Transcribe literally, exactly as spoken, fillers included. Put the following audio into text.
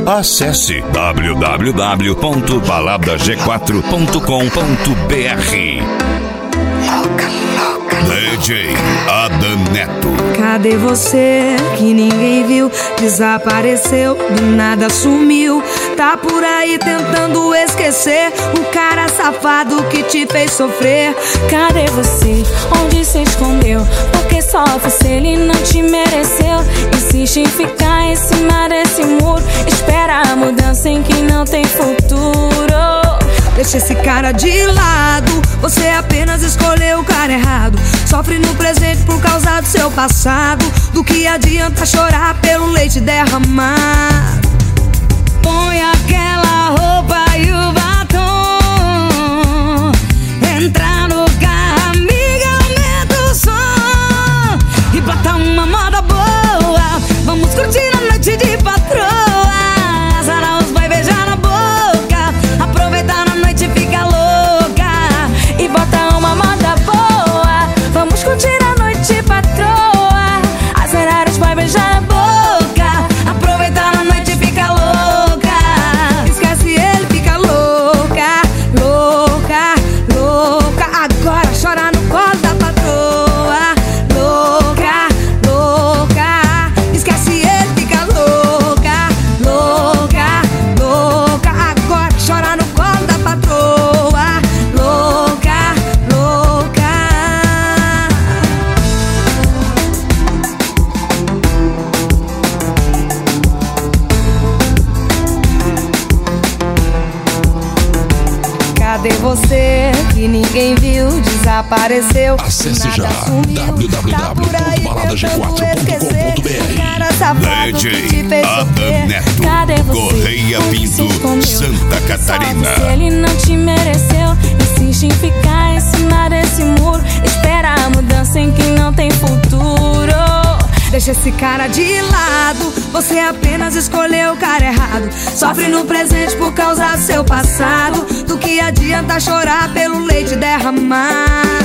Acesse w w w ponto balada g quatro ponto com ponto b r. D J Adam Neto. Cadê você que ninguém viu? Desapareceu, do nada sumiu. Tá por aí tentando esquecer o cara safado que te fez sofrer. Cadê você? Onde se escondeu? Porque sofre se ele não te mereceu. Insiste em ficar em cima desse muro. Espera a mudança em quem não tem futuro. Deixa esse cara de lado, você apenas escolheu o cara errado. Sofre no presente por causa do seu passado. Do que adianta chorar pelo leite derramado? Põe aquela roupa e o batom. Entra no carro, amiga, aumenta o som. E bota uma moda boa. Vamos curtir a noite de patroa. Zaraus vai beijar na boca. Aproveitar na noite, fica louca. E bota uma moda boa. Vamos curtir a noite, patroa. As Zaraus vai beijar na boca. Aproveitar na noite, fica louca. Esquece ele, fica louca. Louca, louca. Agora chora no colo da patroa. Louca, louca. Esquece ele, fica louca. Louca, louca. Agora chora no colo da patroa. Louca, louca. Cadê você que ninguém viu? Desapareceu. Acesse nada já sumiu. w w Tá w por aí ponto balada g quatro ponto com ponto b tentando esquecer r. o cara safado que te D J fez Adam sofrer. Neto. Cadê você? Correia Onde se Pinto, escondeu? Santa Catarina. Sofre se ele não te mereceu. Insiste em ficar em cima desse muro. Espera a mudança em quem não tem futuro. Deixa esse cara de lado, você apenas escolheu o cara errado. Sofre no presente por causa do seu passado. Do que adianta chorar pelo leite derramado?